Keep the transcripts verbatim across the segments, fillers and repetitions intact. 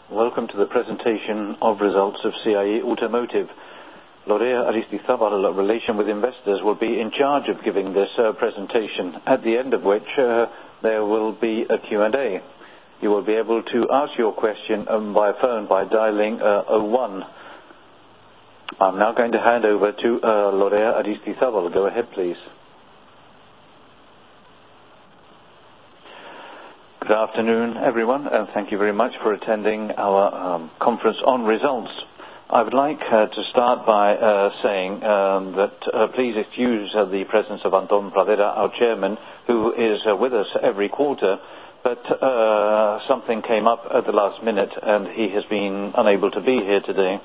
Welcome to the presentation of results of C I E Automotive. Lorea Aristizabal, Relation with Investors, will be in charge of giving this uh, presentation, at the end of which uh, there will be a Q and A. You will be able to ask your question um, by phone by dialing uh, oh one. I'm now going to hand over to uh, Lorea Aristizabal. Go ahead, please. Good afternoon, everyone, and thank you very much for attending our um, conference on results. I would like uh, to start by uh, saying um, that uh, please excuse uh, the presence of Anton Pradera, our chairman, who is uh, with us every quarter, but uh, something came up at the last minute and he has been unable to be here today.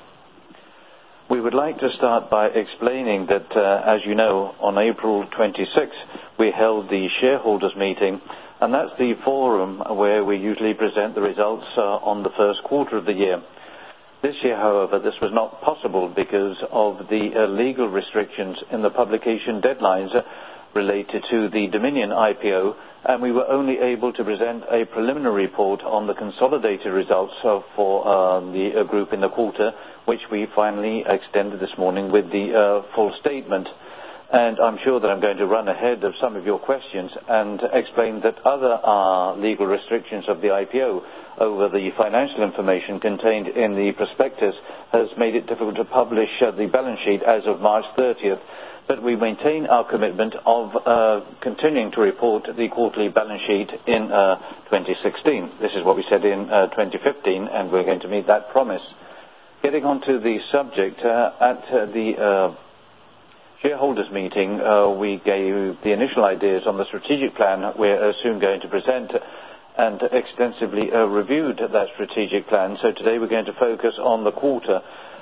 We would like to start by explaining that, uh, as you know, on April twenty-sixth, we held the shareholders meeting, and that's the forum where we usually present the results uh, on the first quarter of the year. This year, however, this was not possible because of the uh, legal restrictions in the publication deadlines uh, related to the Dominion I P O, and we were only able to present a preliminary report on the consolidated results uh, for uh, the uh, group in the quarter, which we finally extended this morning with the uh, full statement. And I'm sure that I'm going to run ahead of some of your questions and explain that other uh, legal restrictions of the I P O over the financial information contained in the prospectus has made it difficult to publish uh, the balance sheet as of March thirtieth. But we maintain our commitment of uh, continuing to report the quarterly balance sheet in uh, twenty sixteen. This is what we said in uh, twenty fifteen, and we're going to meet that promise. Getting on to the subject, uh, at uh, the uh, shareholders meeting, uh, we gave the initial ideas on the strategic plan we're uh, soon going to present, and extensively uh, reviewed that strategic plan. So today we're going to focus on the quarter,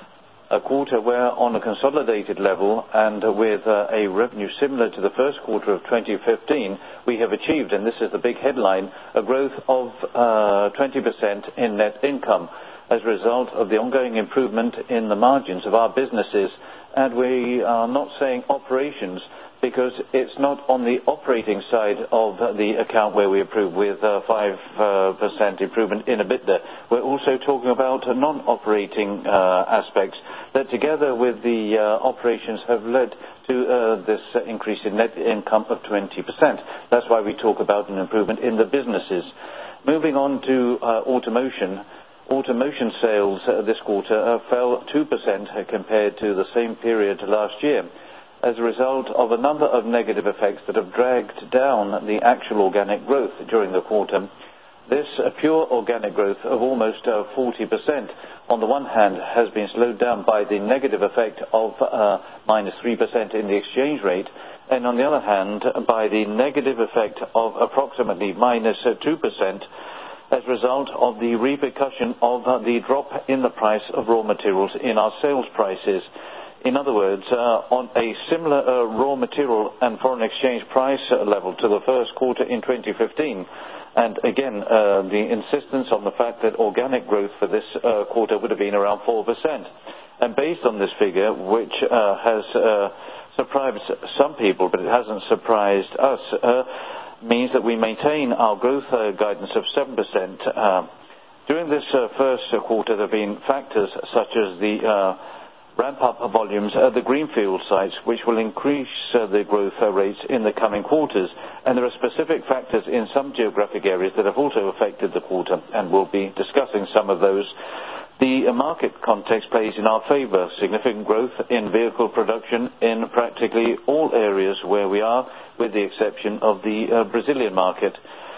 a quarter where on a consolidated level and with uh, a revenue similar to the first quarter of twenty fifteen, we have achieved, and this is the big headline, a growth of uh, twenty percent in net income as a result of the ongoing improvement in the margins of our businesses. And we are not saying operations because it's not on the operating side of the account where we improve with uh, five percent improvement in EBITDA. We're also talking about non-operating uh, aspects that together with the uh, operations have led to uh, this uh, increase in net income of twenty percent. That's why we talk about an improvement in the businesses. Moving on to uh, automotion. Automotion sales uh, this quarter uh, fell two percent compared to the same period last year as a result of a number of negative effects that have dragged down the actual organic growth during the quarter. This uh, pure organic growth of almost uh, forty percent on the one hand has been slowed down by the negative effect of uh, minus three percent in the exchange rate, and on the other hand by the negative effect of approximately minus uh, two percent as a result of the repercussion of uh, the drop in the price of raw materials in our sales prices. In other words, uh, on a similar uh, raw material and foreign exchange price uh, level to the first quarter in twenty fifteen, and again, uh, the insistence on the fact that organic growth for this uh, quarter would have been around four percent. And based on this figure, which uh, has uh, surprised some people, but it hasn't surprised us, uh, means that we maintain our growth uh, guidance of seven percent. Uh, during this uh, first uh, quarter, there have been factors such as the uh, ramp-up of volumes at the greenfield sites, which will increase uh, the growth uh, rates in the coming quarters. And there are specific factors in some geographic areas that have also affected the quarter, and we'll be discussing some of those. The uh, market context plays in our favor. Significant growth in vehicle production in practically all areas where we are, with the exception of the uh, Brazilian market.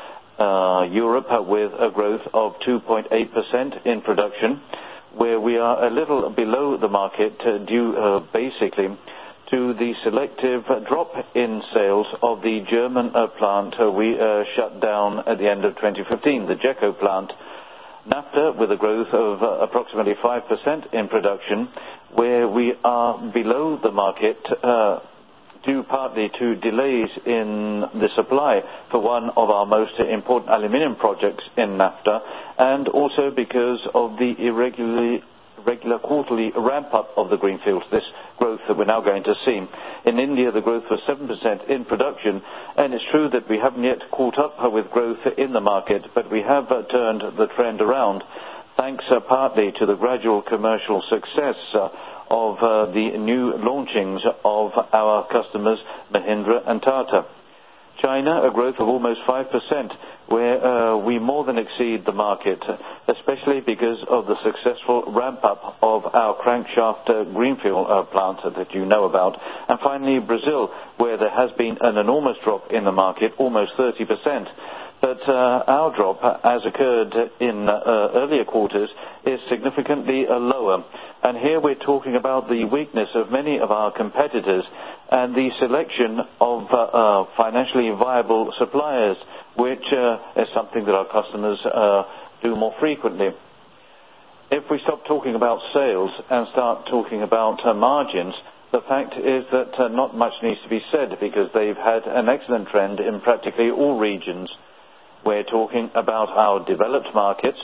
Uh, Europe uh, with a growth of two point eight percent in production, where we are a little below the market uh, due uh, basically to the selective drop in sales of the German uh, plant uh, we uh, shut down at the end of twenty fifteen, the Jeco plant. NAFTA with a growth of uh, approximately five percent in production, where we are below the market uh, due partly to delays in the supply for one of our most important aluminium projects in NAFTA, and also because of the irregularly regular quarterly ramp-up of the greenfields, this growth that we're now going to see. In India, the growth was seven percent in production, and it's true that we haven't yet caught up with growth in the market, but we have uh, turned the trend around. thanks uh, partly to the gradual commercial success uh, of uh, the new launchings of our customers, Mahindra and Tata. China, a growth of almost five percent, where uh, we more than exceed the market, especially because of the successful ramp-up of our crankshaft uh, greenfield uh, plant that you know about. And finally, Brazil, where there has been an enormous drop in the market, almost thirty percent. But uh, our drop, as occurred in uh, earlier quarters, is significantly uh, lower. And here we're talking about the weakness of many of our competitors and the selection of uh, uh, financially viable suppliers, which uh, is something that our customers uh, do more frequently. If we stop talking about sales and start talking about uh, margins, the fact is that uh, not much needs to be said because they've had an excellent trend in practically all regions. We're talking about our developed markets,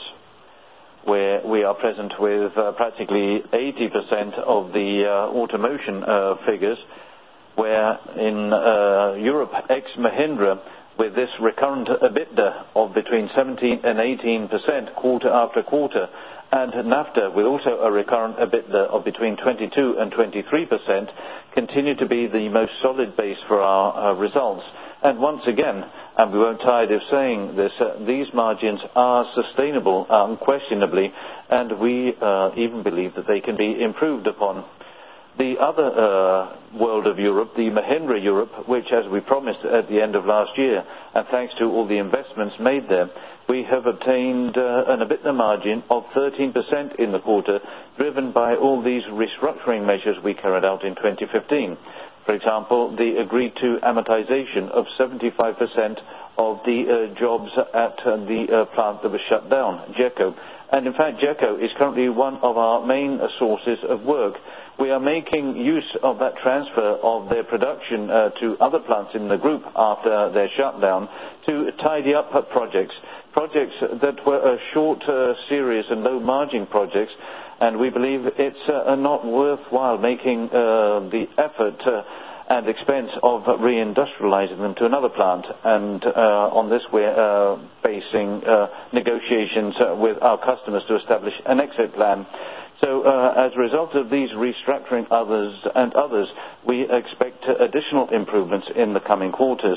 where we are present with uh, practically eighty percent of the uh, automotion uh, figures, where in uh, Europe, ex-Mahindra, with this recurrent EBITDA of between seventeen and eighteen percent quarter after quarter, and NAFTA, with also a recurrent EBITDA of between twenty-two and twenty-three percent, continue to be the most solid base for our uh, results. And once again, and we won't tire of saying this, uh, these margins are sustainable, unquestionably, and we uh, even believe that they can be improved upon. The other uh, world of Europe, the Mahindra Europe, which, as we promised at the end of last year, and thanks to all the investments made there, we have obtained uh, an EBITDA margin of thirteen percent in the quarter, driven by all these restructuring measures we carried out in twenty fifteen. For example, the agreed-to amortization of seventy-five percent of the uh, jobs at uh, the uh, plant that was shut down, GECO. And in fact, GECO is currently one of our main uh, sources of work. We are making use of that transfer of their production uh, to other plants in the group after their shutdown to tidy up uh, projects, projects that were a short uh, series and low-margin projects. And we believe it's uh, not worthwhile making uh, the effort uh, and expense of reindustrializing them to another plant. And uh, on this, we're uh, basing uh, negotiations uh, with our customers to establish an exit plan. So uh, as a result of these restructuring others and others, we expect uh, additional improvements in the coming quarters.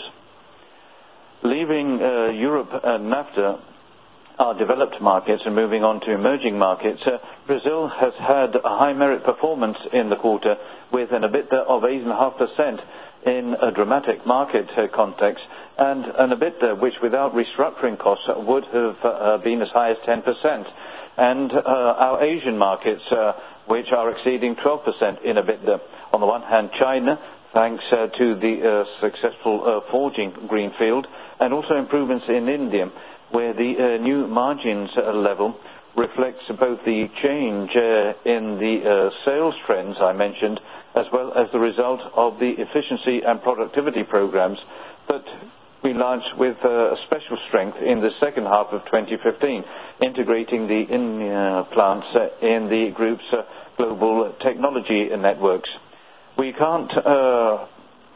Leaving uh, Europe and NAFTA, our developed markets, and moving on to emerging markets, uh, Brazil has had a high merit performance in the quarter with an EBITDA of eight point five percent in a dramatic market uh, context, and an EBITDA which without restructuring costs would have uh, been as high as ten percent. And uh, our Asian markets, uh, which are exceeding twelve percent in EBITDA. On the one hand, China, thanks uh, to the uh, successful uh, forging greenfield, and also improvements in India, where the uh, new margins uh, level reflects both the change uh, in the uh, sales trends I mentioned, as well as the result of the efficiency and productivity programs that we launched with uh, special strength in the second half of twenty fifteen, integrating the in, uh, plants uh, in the group's uh, global technology networks. We can't uh,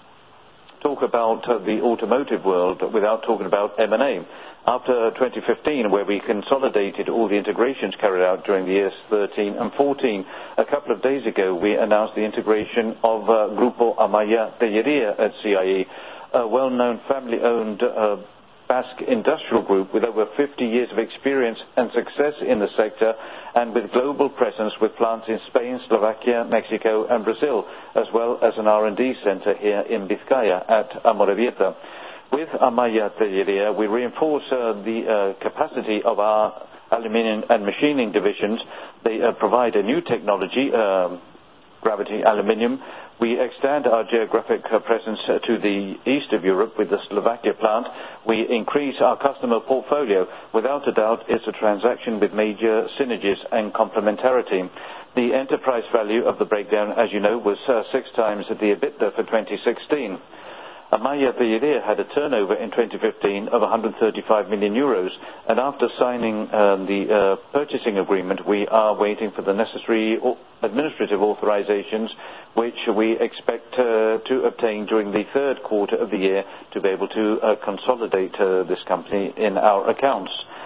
talk about uh, the automotive world without talking about M and A. After twenty fifteen, where we consolidated all the integrations carried out during the years thirteen and fourteen, a couple of days ago we announced the integration of uh, Grupo Amaya Tellería at C I E, a well-known family-owned uh, Basque industrial group with over fifty years of experience and success in the sector, and with global presence with plants in Spain, Slovakia, Mexico and Brazil, as well as an R and D center here in Vizcaya at Amorebieta. With Amaya Tellería, we reinforce uh, the uh, capacity of our aluminium and machining divisions. They uh, provide a new technology, uh, gravity aluminium. We extend our geographic uh, presence uh, to the east of Europe with the Slovakia plant. We increase our customer portfolio. Without a doubt, it's a transaction with major synergies and complementarity. The enterprise value of the breakdown, as you know, was uh, six times the EBITDA for twenty sixteen. Amaya Tellería had a turnover in twenty fifteen of one hundred thirty-five million euros, and after signing uh, the uh, purchasing agreement, we are waiting for the necessary administrative authorizations, which we expect uh, to obtain during the third quarter of the year to be able to uh, consolidate uh, this company in our accounts.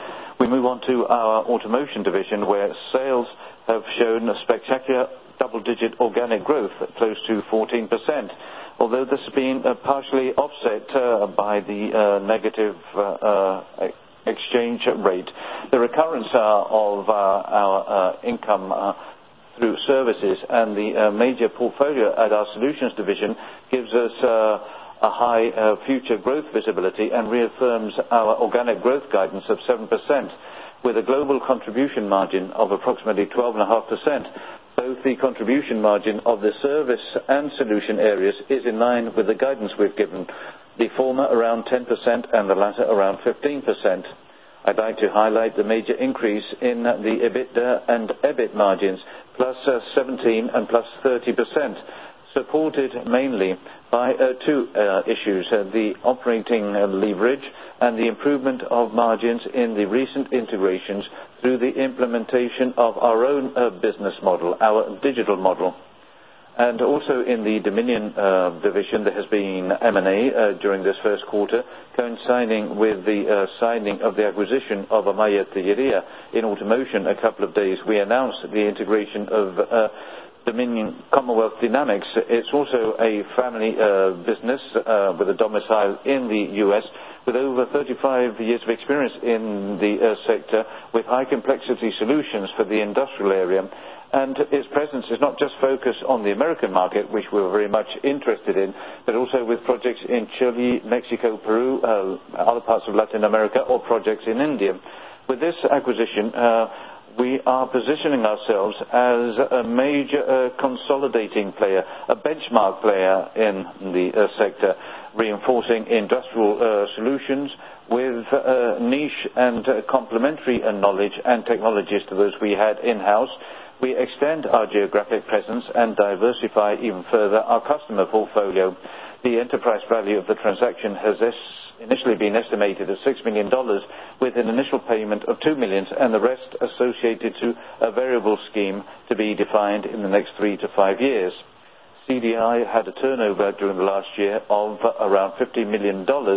We move on to our automation division, where sales have shown a spectacular double-digit organic growth at close to fourteen percent. Although this has been uh, partially offset uh, by the uh, negative uh, uh, exchange rate. The recurrence uh, of uh, our uh, income uh, through services and the uh, major portfolio at our solutions division gives us uh, a high uh, future growth visibility and reaffirms our organic growth guidance of seven percent with a global contribution margin of approximately twelve point five percent. Both the contribution margin of the service and solution areas is in line with the guidance we've given, the former around ten percent and the latter around fifteen percent. I'd like to highlight the major increase in the EBITDA and EBIT margins, plus uh, seventeen and plus thirty percent, supported mainly by uh, two uh, issues, uh, the operating uh, leverage and the improvement of margins in the recent integrations through the implementation of our own uh, business model, our digital model. And also in the Dominion uh, division, there has been M and A uh, during this first quarter, coinciding with the uh, signing of the acquisition of Amaya Tejeria in automation a couple of days. We announced the integration of uh, Dominion Commonwealth Dynamics. It's also a family uh, business uh, with a domicile in the U S with over thirty-five years of experience in the uh, sector with high complexity solutions for the industrial area. And its presence is not just focused on the American market, which we're very much interested in, but also with projects in Chile, Mexico, Peru, uh, other parts of Latin America, or projects in India. With this acquisition, uh, we are positioning ourselves as a major uh, consolidating player, a benchmark player in the uh, sector, reinforcing industrial uh, solutions with uh, niche and uh, complementary uh, knowledge and technologies to those we had in-house. We extend our geographic presence and diversify even further our customer portfolio. The enterprise value of the transaction has initially been estimated at six million dollars, with an initial payment of two million dollars and the rest associated to a variable scheme to be defined in the next three to five years. C D I had a turnover during the last year of around fifty million dollars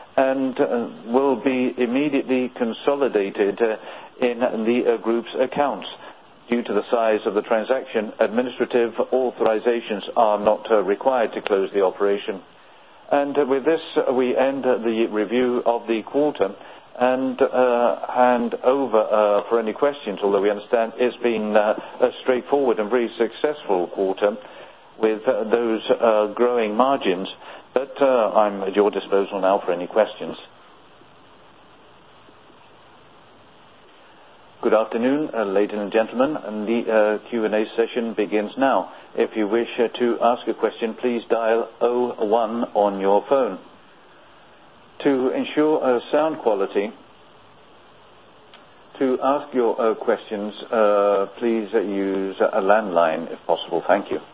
and uh, will be immediately consolidated uh, in the uh, group's accounts. Due to the size of the transaction, administrative authorizations are not uh, required to close the operation. And uh, with this, uh, we end uh, the review of the quarter and uh, hand over uh, for any questions, although we understand it's been uh, a straightforward and very successful quarter with uh, those uh, growing margins. But uh, I'm at your disposal now for any questions. Good afternoon, uh, ladies and gentlemen, and the uh, Q and A session begins now. If you wish uh, to ask a question, please dial zero one on your phone. To ensure uh, sound quality, to ask your uh, questions, uh, please uh, use a landline if possible. Thank you.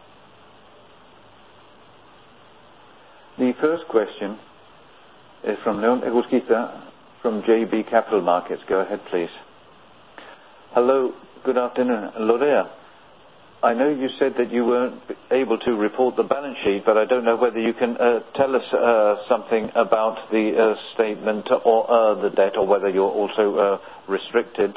The first question is from Leon Egusquiza from J B Capital Markets. Go ahead, please. Hello, good afternoon. Lorea, I know you said that you weren't able to report the balance sheet, but I don't know whether you can uh, tell us uh, something about the uh, statement or uh, the debt, or whether you're also uh, restricted.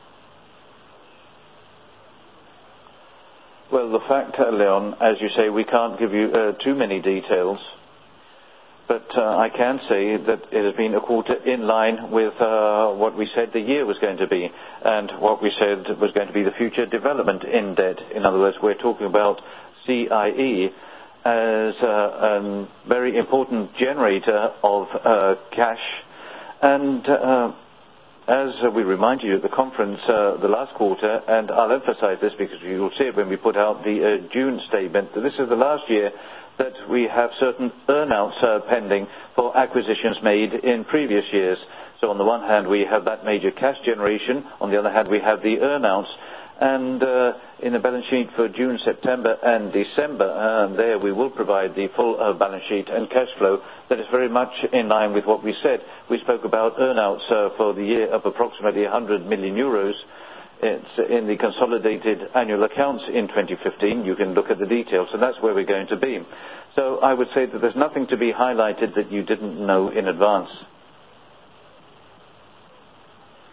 Well, the fact, uh, Leon, as you say, we can't give you uh, too many details. But uh, I can say that it has been a quarter in line with uh, what we said the year was going to be and what we said was going to be the future development in debt. In other words, we're talking about C I E as uh, a very important generator of uh, cash. And uh, as uh, we remind you at the conference uh, the last quarter, and I'll emphasize this because you'll see it when we put out the uh, June statement, that this is the last year that we have certain earnouts uh, pending for acquisitions made in previous years. So on the one hand, we have that major cash generation. On the other hand, we have the earnouts. And uh, in the balance sheet for June, September, and December, uh, there we will provide the full uh, balance sheet and cash flow that is very much in line with what we said. We spoke about earnouts uh, for the year of approximately one hundred million euros. It's in the consolidated annual accounts in twenty fifteen. You can look at the details, and that's where we're going to be. So I would say that there's nothing to be highlighted that you didn't know in advance.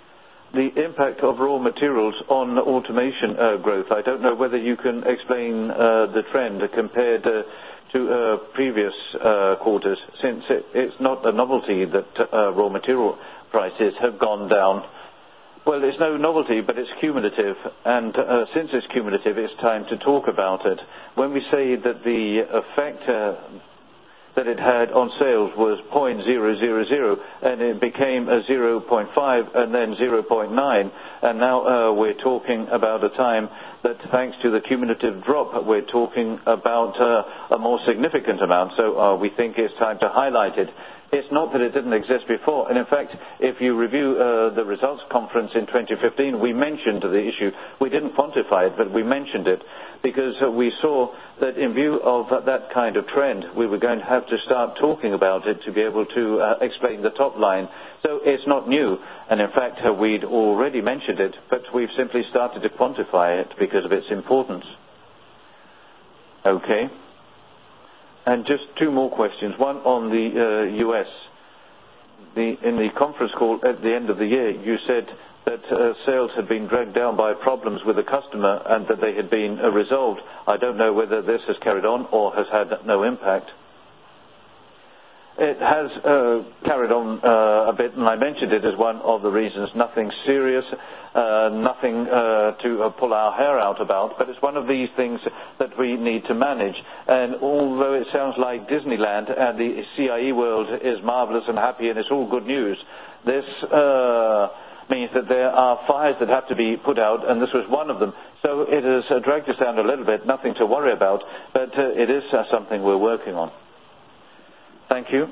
the impact of raw materials on automation uh, growth. I don't know whether you can explain uh, the trend compared uh, to uh, previous uh, quarters, since it, it's not a novelty that uh, raw material prices have gone down. Well, it's no novelty, but it's cumulative, and uh, since it's cumulative, it's time to talk about it. When we say that the effect uh, that it had on sales was zero point zero zero zero, and it became a zero point five and then zero point nine, and now uh, we're talking about a time that, thanks to the cumulative drop, we're talking about uh, a more significant amount, so uh, we think it's time to highlight it. It's not that it didn't exist before, and in fact, if you review uh, the results conference in twenty fifteen, we mentioned the issue. We didn't quantify it, but we mentioned it, because uh, we saw that in view of uh, that kind of trend, we were going to have to start talking about it to be able to uh, explain the top line. So it's not new, and in fact, uh, we'd already mentioned it, but we've simply started to quantify it because of its importance. Okay. And just two more questions. One on the uh, U S. The, in the conference call at the end of the year, you said that uh, sales had been dragged down by problems with the customer and that they had been uh, resolved. I don't know whether this has carried on or has had no impact. It has uh, carried on uh, a bit, and I mentioned it as one of the reasons. Nothing serious, uh, nothing uh, to uh, pull our hair out about, but it's one of these things that we need to manage. And although it sounds like Disneyland and the C I E world is marvelous and happy and it's all good news, this uh, means that there are fires that have to be put out, and this was one of them. So it has uh, dragged us down a little bit, nothing to worry about, but uh, it is uh, something we're working on. Thank you.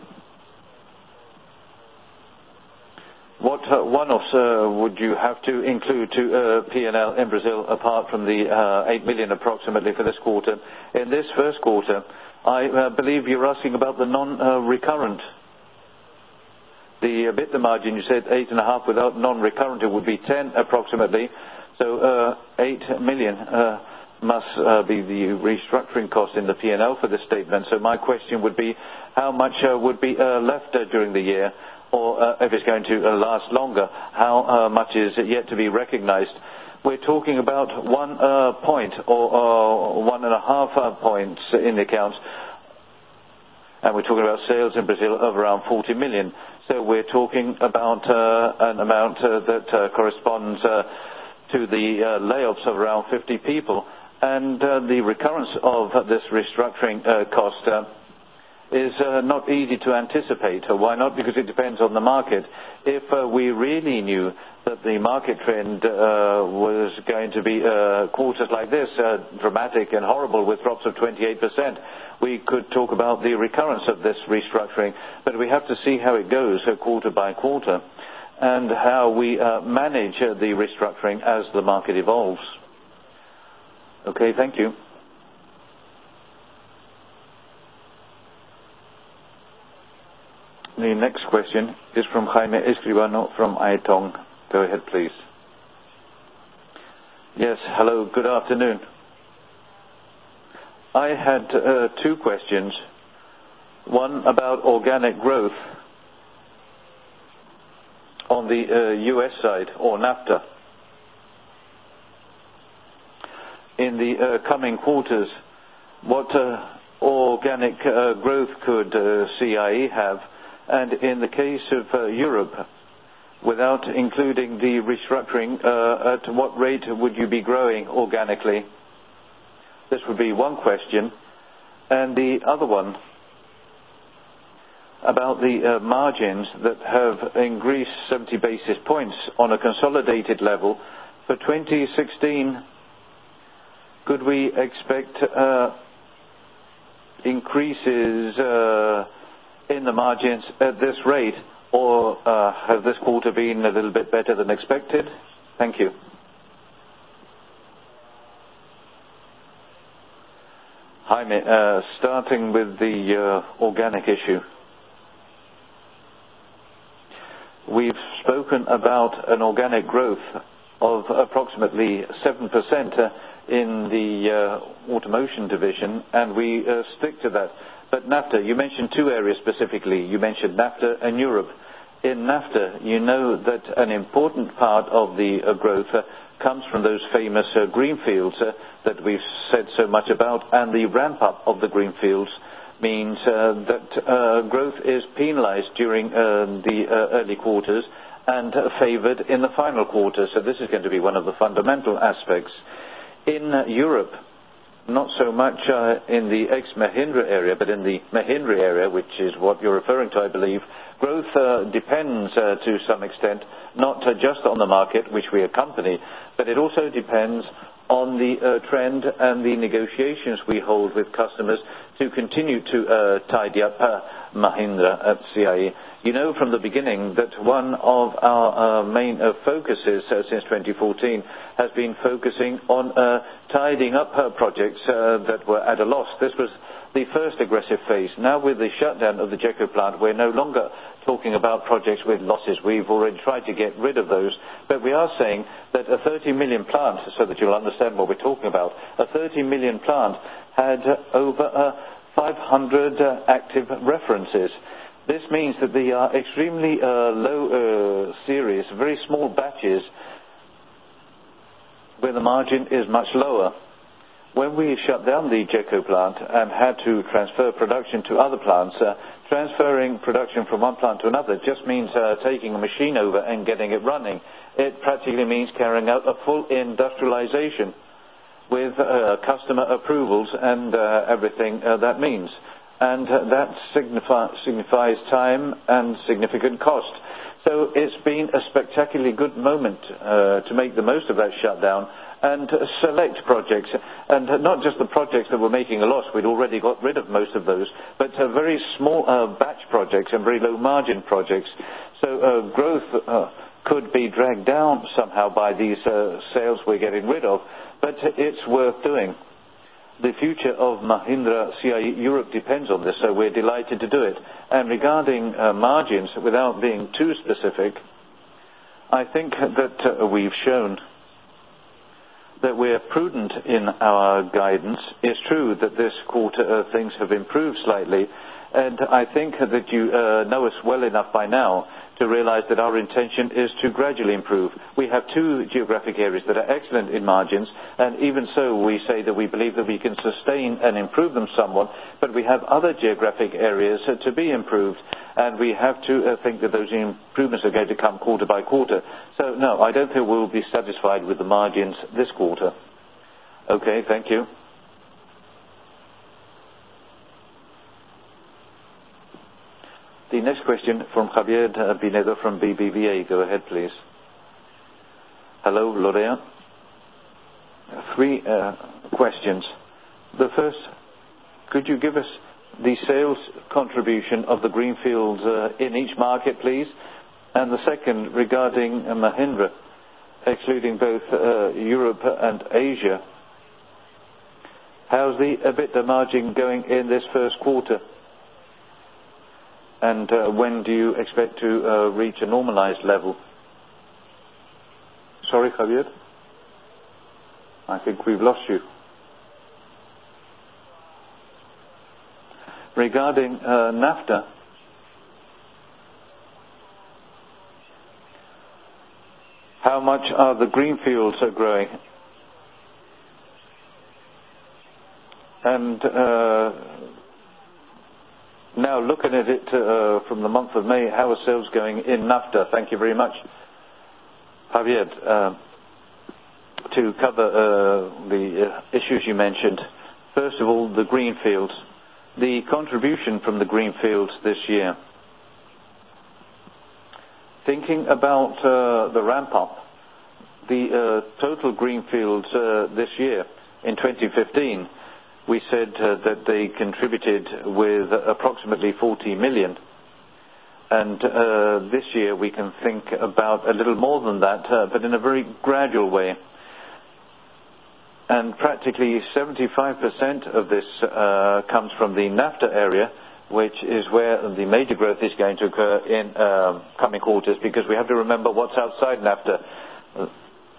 What uh, one-offs uh, would you have to include to uh, P and L in Brazil, apart from the uh, eight million approximately for this quarter? In this first quarter, I uh, believe you're asking about the non-recurrent. The EBITDA margin, you said eight and a half without non-recurrent, it would be ten approximately. So uh, eight million uh, must uh, be the restructuring cost in the P and L for this statement. So my question would be, how much uh, would be uh, left uh, during the year, or uh, if it's going to uh, last longer, how uh, much is yet to be recognized? We're talking about one uh, point or uh, one and a half uh, points in the accounts, and we're talking about sales in Brazil of around forty million. So we're talking about uh, an amount uh, that uh, corresponds uh, to the uh, layoffs of around fifty people, and uh, the recurrence of uh, this restructuring uh, cost uh, is uh, not easy to anticipate. Why not? Because it depends on the market. If uh, we really knew that the market trend uh, was going to be uh, quarters like this, uh, dramatic and horrible with drops of twenty-eight percent, we could talk about the recurrence of this restructuring. But we have to see how it goes uh, quarter by quarter, and how we uh, manage uh, the restructuring as the market evolves. Okay, thank you. The next question is from Jaime Escribano from Aitong. Go ahead, please. Yes, hello, good afternoon. I had uh, two questions. One about organic growth on the uh, U S side, or NAFTA. In the uh, coming quarters, what uh, organic uh, growth could uh, C I E have? And in the case of uh, Europe, without including the restructuring, uh, at what rate would you be growing organically? This would be one question. And the other one, about the uh, margins that have increased seventy basis points on a consolidated level. For twenty sixteen, could we expect uh, increases uh, in the margins at this rate, or uh, has this quarter been a little bit better than expected? Thank you. Jaime, uh, starting with the uh, organic issue. We've spoken about an organic growth of approximately seven percent uh, in the uh, automotion division, and we uh, stick to that. But NAFTA, you mentioned two areas specifically. You mentioned NAFTA and Europe. in NAFTA, you know that an important part of the uh, growth uh, comes from those famous uh, greenfields uh, that we've said so much about, and the ramp-up of the greenfields means uh, that uh, growth is penalized during uh, the uh, early quarters and uh, favored in the final quarter. So this is going to be one of the fundamental aspects. In uh, Europe, not so much uh, in the ex-Mahindra area, but in the Mahindra area, which is what you're referring to, I believe, growth uh, depends uh, to some extent, not uh, just on the market, which we accompany, but it also depends on the uh, trend and the negotiations we hold with customers to continue to uh, tidy up uh, Mahindra at C I E. You know from the beginning that one of our uh, main uh, focuses uh, since twenty fourteen has been focusing on uh, tidying up uh, projects uh, that were at a loss. This was the first aggressive phase. Now with the shutdown of the Jeco plant, we're no longer talking about projects with losses. We've already tried to get rid of those, but we are saying that a thirty million plant, so that you'll understand what we're talking about, a thirty million plant had uh, over uh, five hundred uh, active references. This means that they are extremely uh, low uh, series, very small batches, where the margin is much lower. When we shut down the Jeco plant and had to transfer production to other plants, uh, transferring production from one plant to another just means uh, taking a machine over and getting it running. It practically means carrying out a full industrialization with uh, customer approvals and uh, everything uh, that means. And uh, that signify, signifies time and significant cost. So it's been a spectacularly good moment uh, to make the most of that shutdown and uh, select projects. And uh, not just the projects that were making a loss, we'd already got rid of most of those, but uh, very small uh, batch projects and very low margin projects. So uh, growth uh, could be dragged down somehow by these uh, sales we're getting rid of, but it's worth doing. The future of Mahindra C I E Europe depends on this, so we're delighted to do it. And regarding uh, margins, without being too specific, I think that uh, we've shown that we're prudent in our guidance. It's true that this quarter uh, things have improved slightly, and I think that you uh, know us well enough by now to realize that our intention is to gradually improve. We have two geographic areas that are excellent in margins, and even so we say that we believe that we can sustain and improve them somewhat, but we have other geographic areas uh, to be improved, and we have to uh, think that those improvements are going to come quarter by quarter. So no, I don't think we'll be satisfied with the margins this quarter. Okay, thank you. The next question from Javier Pinedo from B B V A. Go ahead, please. Hello, Lorea. Three uh, questions. The first, could you give us the sales contribution of the greenfields uh, in each market, please? And the second, regarding uh, Mahindra, excluding both uh, Europe and Asia, how's the EBITDA margin going in this first quarter? And uh, when do you expect to uh, reach a normalized level? Sorry, Javier? I think we've lost you. Regarding uh, NAFTA, how much are the greenfields are growing? And uh, now, looking at it uh, from the month of May, how are sales going in NAFTA? Thank you very much. Javier, uh, to cover uh, the uh, issues you mentioned, first of all, the greenfields. The contribution from the greenfields this year. Thinking about uh, the ramp-up, the uh, total greenfields uh, this year, in twenty fifteen, we said uh, that they contributed with approximately forty million. And uh, this year we can think about a little more than that, uh, but in a very gradual way. And practically seventy-five percent of this uh, comes from the NAFTA area, which is where the major growth is going to occur in uh, coming quarters, because we have to remember what's outside NAFTA.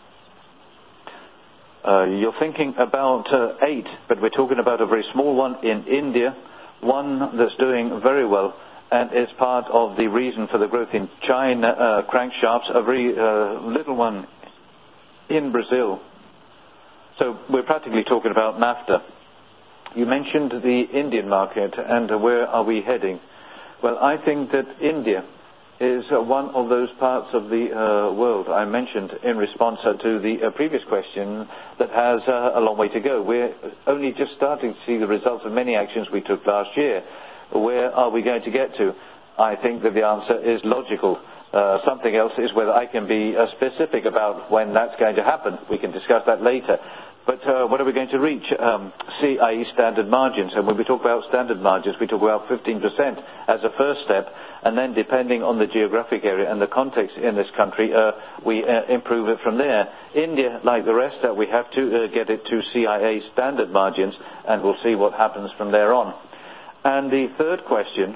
Uh, you're thinking about uh, eight, but we're talking about a very small one in India, one that's doing very well, and is part of the reason for the growth in China, uh, crankshafts, a very uh, little one in Brazil. So we're practically talking about NAFTA. You mentioned the Indian market and uh, where are we heading? Well, I think that India is uh, one of those parts of the uh, world I mentioned in response uh, to the uh, previous question that has uh, a long way to go. We're only just starting to see the results of many actions we took last year. Where are we going to get to? I think that the answer is logical. Uh, something else is whether I can be uh, specific about when that's going to happen. We can discuss that later. But uh, what are we going to reach? Um, C I E standard margins. And when we talk about standard margins, we talk about fifteen percent as a first step. And then depending on the geographic area and the context in this country, uh, we uh, improve it from there. India, like the rest, uh, we have to uh, get it to C I A standard margins, and we'll see what happens from there on. And the third question,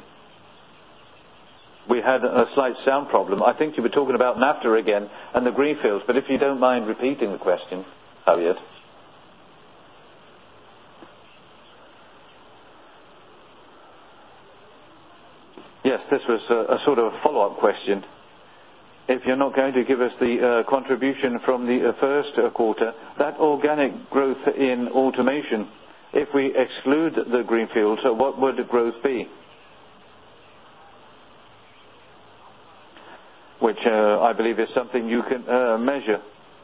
we had a slight sound problem. I think you were talking about NAFTA again and the greenfields, but if you don't mind repeating the question, Javier. Yes, this was a, a sort of a follow-up question. If you're not going to give us the uh, contribution from the uh, first uh, quarter, that organic growth in automation, if we exclude the greenfields, uh, what would the growth be? Which uh, I believe is something you can uh, measure.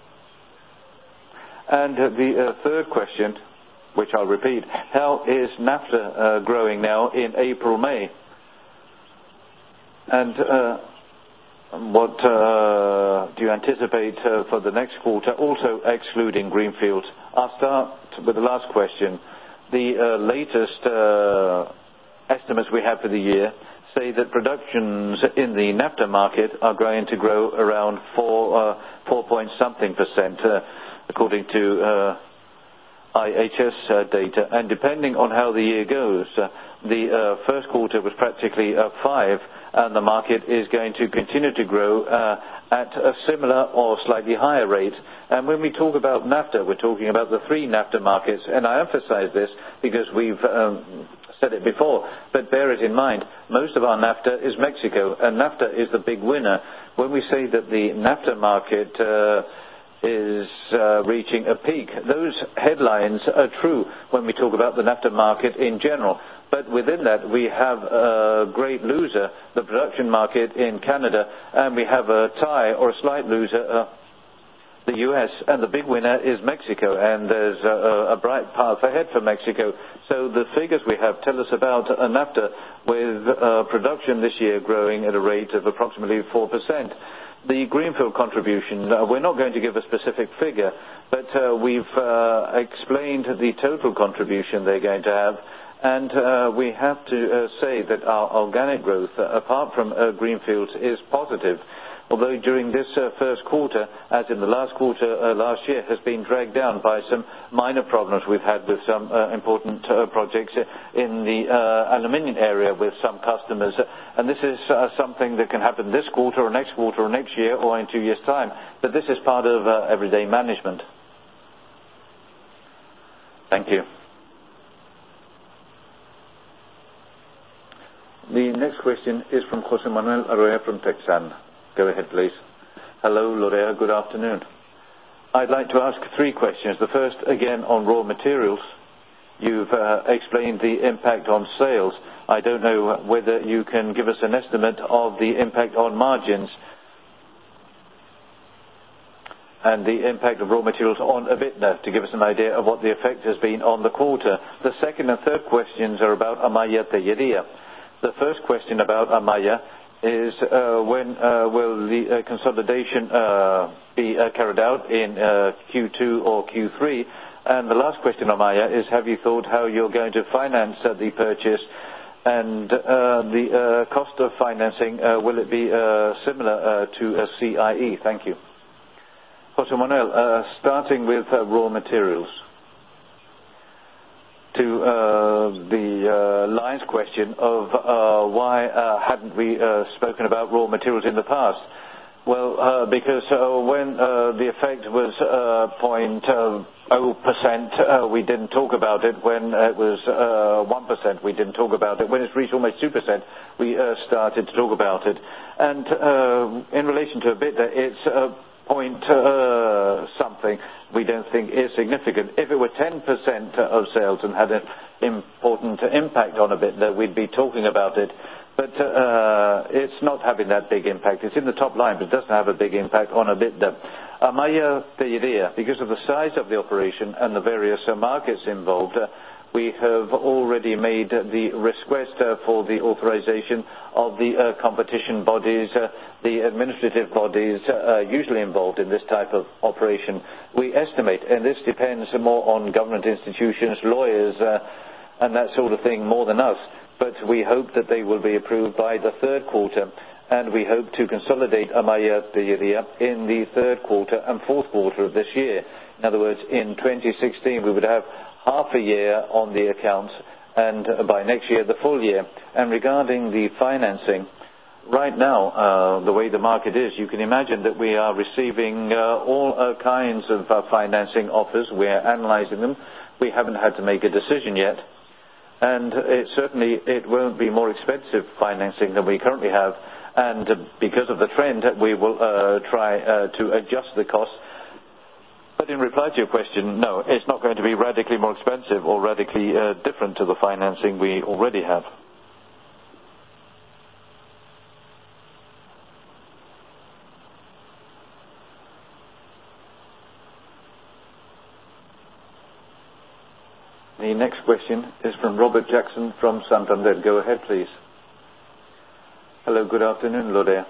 And uh, the uh, third question, which I'll repeat, how is NAFTA uh, growing now in April, May? And uh, what uh, do you anticipate uh, for the next quarter, also excluding greenfields? I'll start with the last question. The uh, latest uh, estimates we have for the year say that productions in the NAFTA market are going to grow around four, uh, four point something percent, uh, according to uh, I H S uh, data. And depending on how the year goes, uh, the uh, first quarter was practically uh, five, and the market is going to continue to grow uh, at a similar or slightly higher rate. And when we talk about NAFTA, we're talking about the three NAFTA markets, and I emphasize this because we've um, said it before, but bear it in mind, most of our NAFTA is Mexico, and NAFTA is the big winner. When we say that the NAFTA market uh, is uh, reaching a peak, those headlines are true when we talk about the NAFTA market in general. But within that, we have a great loser, the production market in Canada, and we have a tie or a slight loser, uh, the U S, and the big winner is Mexico, and there's a, a bright path ahead for Mexico. So the figures we have tell us about a NAFTA with uh, production this year growing at a rate of approximately four percent. The greenfield contribution, uh, we're not going to give a specific figure, but uh, we've uh, explained the total contribution they're going to have. And uh, we have to uh, say that our organic growth, uh, apart from uh, greenfields, is positive. Although during this uh, first quarter, as in the last quarter uh, last year, has been dragged down by some minor problems we've had with some uh, important uh, projects in the uh, aluminium area with some customers. And this is uh, something that can happen this quarter or next quarter or next year or in two years' time. But this is part of uh, everyday management. Thank you. The next question is from Jose Manuel Arroyo from Texan. Go ahead, please. Hello, Lorea. Good afternoon. I'd like to ask three questions. The first, again, on raw materials. You've uh, explained the impact on sales. I don't know whether you can give us an estimate of the impact on margins and the impact of raw materials on EBITDA to give us an idea of what the effect has been on the quarter. The second and third questions are about Amaya Tellería. The first question about Amaya is uh, when uh, will the uh, consolidation uh, be uh, carried out in uh, Q two or Q three? And the last question on Amaya is, have you thought how you're going to finance uh, the purchase and uh, the uh, cost of financing? Uh, will it be uh, similar uh, to a C I E? Thank you. Jose Manuel, uh, starting with uh, raw materials. To uh, the uh, Lions question of uh, why uh, hadn't we uh, spoken about raw materials in the past. Well, uh, because uh, when uh, the effect was uh, zero point zero percent, uh, we didn't talk about it. When it was uh, one percent, we didn't talk about it. When it's reached almost two percent, we uh, started to talk about it. And uh, in relation to EBITDA, it's uh, point uh, something we don't think is significant. If it were ten percent of sales and had an important impact on EBITDA, we'd be talking about it. But uh, it's not having that big impact. It's in the top line, but it doesn't have a big impact on EBITDA. Amaya Tellería, because of the size of the operation and the various uh, markets involved, uh, we have already made the request uh, for the authorization of the uh, competition bodies, uh, the administrative bodies uh, usually involved in this type of operation. We estimate, and this depends more on government institutions, lawyers, uh, and that sort of thing more than us, but we hope that they will be approved by the third quarter, and we hope to consolidate Amaya Tellería in the third quarter and fourth quarter of this year. In other words, in twenty sixteen we would have half a year on the accounts, and by next year the full year. And regarding the financing, right now, uh, the way the market is, you can imagine that we are receiving uh, all uh, kinds of uh, financing offers. We are analyzing them. We haven't had to make a decision yet. And it certainly it won't be more expensive financing than we currently have. And uh, because of the trend, we will uh, try uh, to adjust the cost. But in reply to your question, no, it's not going to be radically more expensive or radically uh, different to the financing we already have. The next question is from Robert Jackson from Santander. Go ahead, please. Hello, good afternoon, Lorea.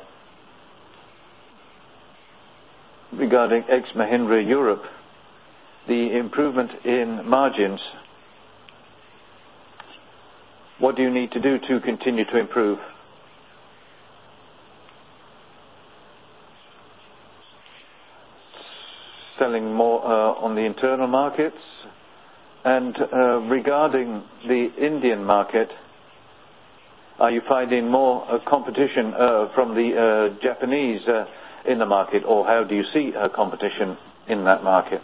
Regarding ex-Mahindra Europe, the improvement in margins, what do you need to do to continue to improve? Selling more uh, on the internal markets? And uh, regarding the Indian market, are you finding more uh, competition uh, from the uh, Japanese uh, in the market, or how do you see uh, competition in that market?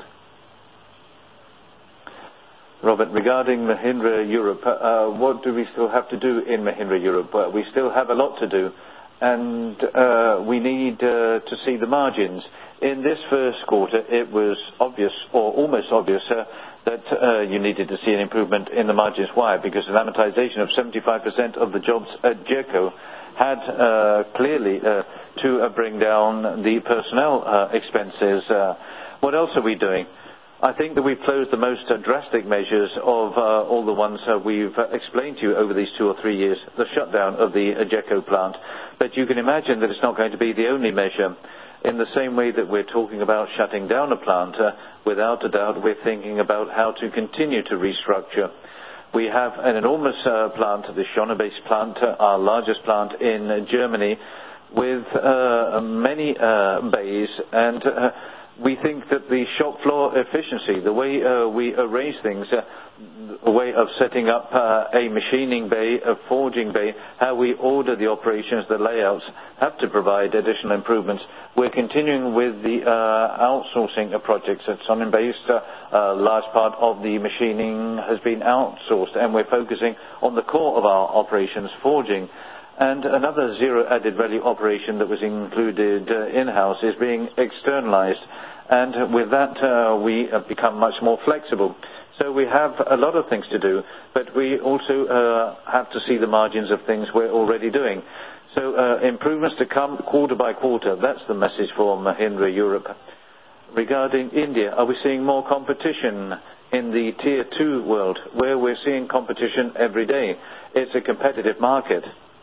Robert, regarding Mahindra Europe, uh, what do we still have to do in Mahindra Europe? Well, we still have a lot to do, and uh, we need uh, to see the margins. In this first quarter, it was obvious, or almost obvious, uh, that uh, you needed to see an improvement in the margins. Why? Because an amortization of seventy-five percent of the jobs at Geco had uh, clearly uh, to uh, bring down the personnel uh, expenses. Uh, what else are we doing? I think that we've closed the most uh, drastic measures of uh, all the ones uh, we've uh, explained to you over these two or three years, the shutdown of the uh, Geco plant. But you can imagine that it's not going to be the only measure. In the same way that we're talking about shutting down a plant, uh, without a doubt we're thinking about how to continue to restructure. We have an enormous uh, plant, the Schönebeck plant, uh, our largest plant in uh, Germany, with uh, many uh, bays, and uh, we think that the shop floor efficiency, the way uh, we arrange things, uh, a way of setting up uh, a machining bay, a forging bay, how we order the operations, the layouts, have to provide additional improvements. We're continuing with the uh, outsourcing of projects at Sonnenbase. Uh, a large part of the machining has been outsourced, and we're focusing on the core of our operations, forging. And another zero added value operation that was included uh, in-house is being externalized. And with that, uh, we have become much more flexible. So we have a lot of things to do, but we also uh, have to see the margins of things we're already doing. So uh, improvements to come quarter by quarter. That's the message for Mahindra Europe. Regarding India, are we seeing more competition in the tier two world, where we're seeing competition every day? It's a competitive market.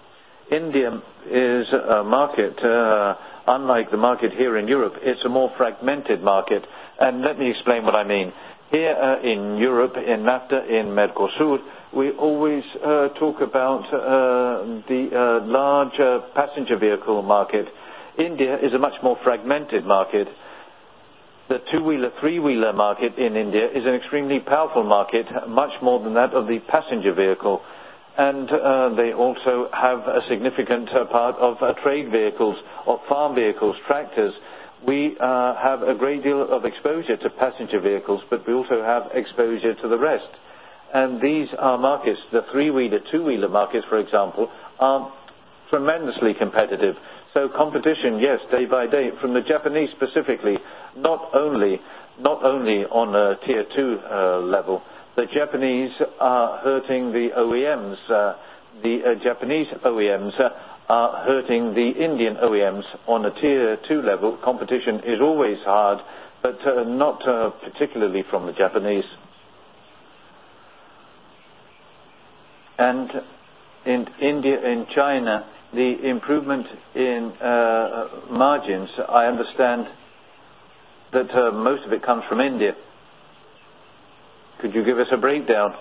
India is a market, uh, unlike the market here in Europe, it's a more fragmented market. And let me explain what I mean. Here uh, in Europe, in NAFTA, in Mercosur, we always uh, talk about uh, the uh, large uh, passenger vehicle market. India is a much more fragmented market. The two-wheeler, three-wheeler market in India is an extremely powerful market, much more than that of the passenger vehicle. And uh, they also have a significant uh, part of uh, trade vehicles, of farm vehicles, tractors. We uh, have a great deal of exposure to passenger vehicles, but we also have exposure to the rest. And these are markets, the three-wheeler, two-wheeler markets, for example, are tremendously competitive. So competition, yes, day by day, from the Japanese specifically, not only, not only on a tier two uh, level. The Japanese are hurting the O E Ms. Uh, the uh, Japanese O E Ms uh, are hurting the Indian O E Ms. On a tier two level, competition is always hard, but uh, not uh, particularly from the Japanese. And in India, in China, the improvement in uh, margins, I understand that uh, most of it comes from India. Could you give us a breakdown?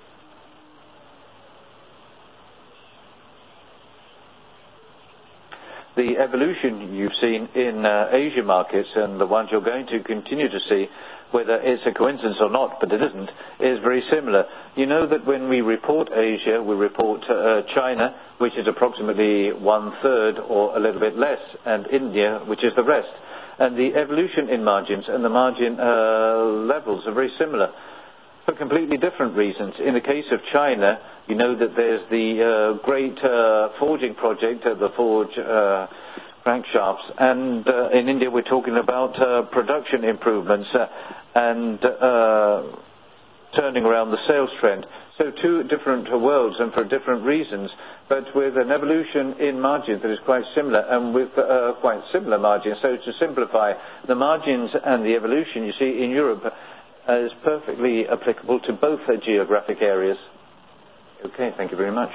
The evolution you've seen in uh, Asia markets and the ones you're going to continue to see, whether it's a coincidence or not, but it isn't, is very similar. You know that when we report Asia, we report uh, China, which is approximately one-third or a little bit less, and India, which is the rest. And the evolution in margins and the margin uh, levels are very similar, for completely different reasons. In the case of China, you know that there's the uh, great uh, forging project, uh, the forge uh, crankshafts, and uh, in India we're talking about uh, production improvements uh, and uh, turning around the sales trend. So two different worlds and for different reasons, but with an evolution in margins that is quite similar and with uh, quite similar margins. So to simplify, the margins and the evolution you see in Europe is perfectly applicable to both uh, geographic areas. Okay, thank you very much.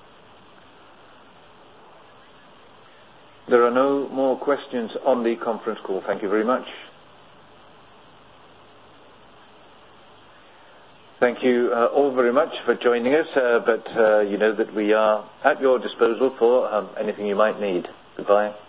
There are no more questions on the conference call. Thank you very much. Thank you uh, all very much for joining us, uh, but uh, you know that we are at your disposal for um, anything you might need. Goodbye.